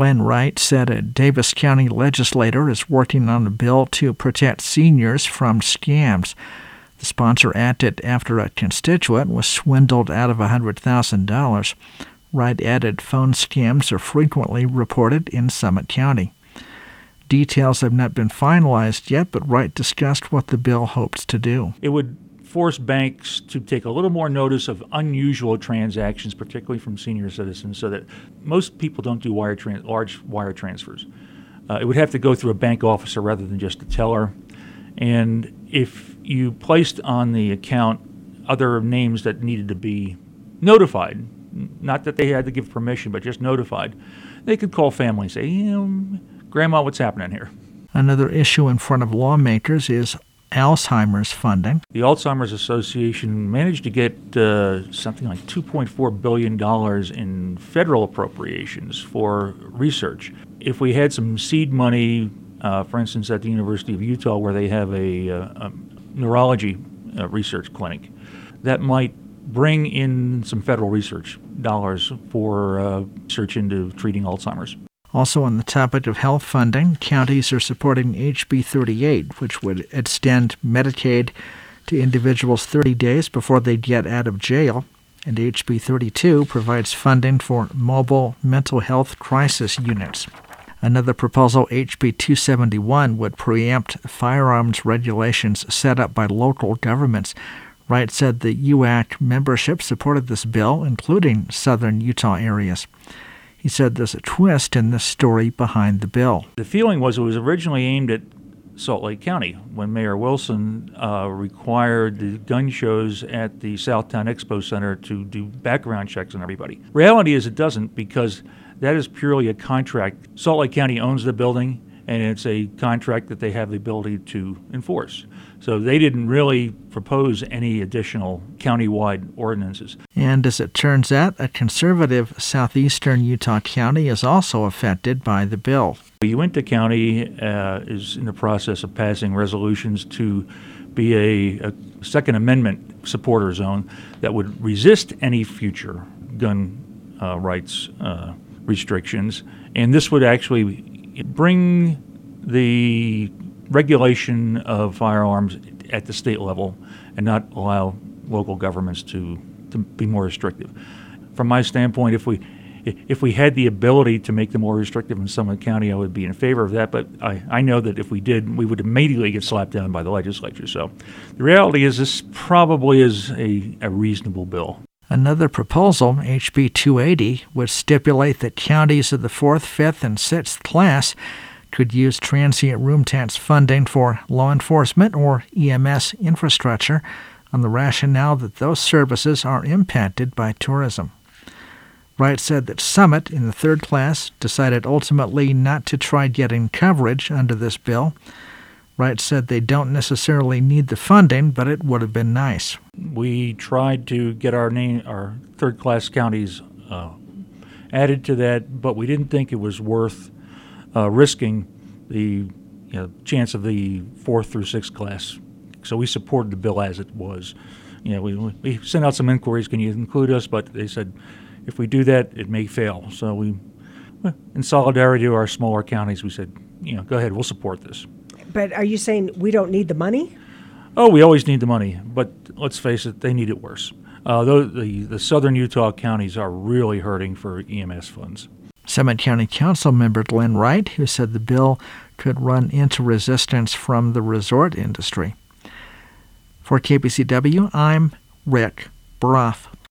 Glenn Wright said a Davis County legislator is working on a bill to protect seniors from scams. The sponsor acted after a constituent was swindled out of $100,000. Wright added phone scams are frequently reported in Summit County. Details have not been finalized yet, but Wright discussed what the bill hopes to do. It would force banks to take a little more notice of unusual transactions, particularly from senior citizens, so that most people don't do large wire transfers. It would have to go through a bank officer rather than just a teller. And if you placed on the account other names that needed to be notified, not that they had to give permission, but just notified, they could call family and say, Grandma, what's happening here? Another issue in front of lawmakers is Alzheimer's funding. The Alzheimer's Association managed to get something like $2.4 billion in federal appropriations for research. If we had some seed money, for instance, at the University of Utah, where they have a neurology research clinic, that might bring in some federal research dollars for research into treating Alzheimer's. Also on the topic of health funding, counties are supporting HB 38, which would extend Medicaid to individuals 30 days before they get out of jail, and HB 32 provides funding for mobile mental health crisis units. Another proposal, HB 271, would preempt firearms regulations set up by local governments. Wright said the UAC membership supported this bill, including southern Utah areas. He said there's a twist in the story behind the bill. The feeling was it was originally aimed at Salt Lake County when Mayor Wilson required the gun shows at the Southtown Expo Center to do background checks on everybody. Reality is it doesn't, because that is purely a contract. Salt Lake County owns the building, and it's a contract that they have the ability to enforce. So they didn't really propose any additional countywide ordinances. And as it turns out, a conservative southeastern Utah county is also affected by the bill. Uinta County is in the process of passing resolutions to be a Second Amendment supporter zone that would resist any future gun rights restrictions. And this would actually bring the regulation of firearms at the state level and not allow local governments to be more restrictive. From my standpoint, if we had the ability to make them more restrictive in Summit County, I would be in favor of that. But I know that if we did, we would immediately get slapped down by the legislature. So the reality is this probably is a reasonable bill. Another proposal, HB 280, would stipulate that counties of the 4th, 5th, and 6th class could use transient room tax funding for law enforcement or EMS infrastructure on the rationale that those services are impacted by tourism. Wright said that Summit, in the 3rd class, decided ultimately not to try getting coverage under this bill. Wright said they don't necessarily need the funding, but it would have been nice. We tried to get our 3rd class counties added to that, but we didn't think it was worth risking the chance of the 4th through 6th class. So we supported the bill as it was. We sent out some inquiries, can you include us? But they said, if we do that, it may fail. So we, in solidarity to our smaller counties, we said, go ahead, we'll support this. But are you saying we don't need the money? Oh, we always need the money, but let's face it, they need it worse. The southern Utah counties are really hurting for EMS funds. Summit County Council member Glenn Wright, who said the bill could run into resistance from the resort industry. For KPCW, I'm Rick Brough.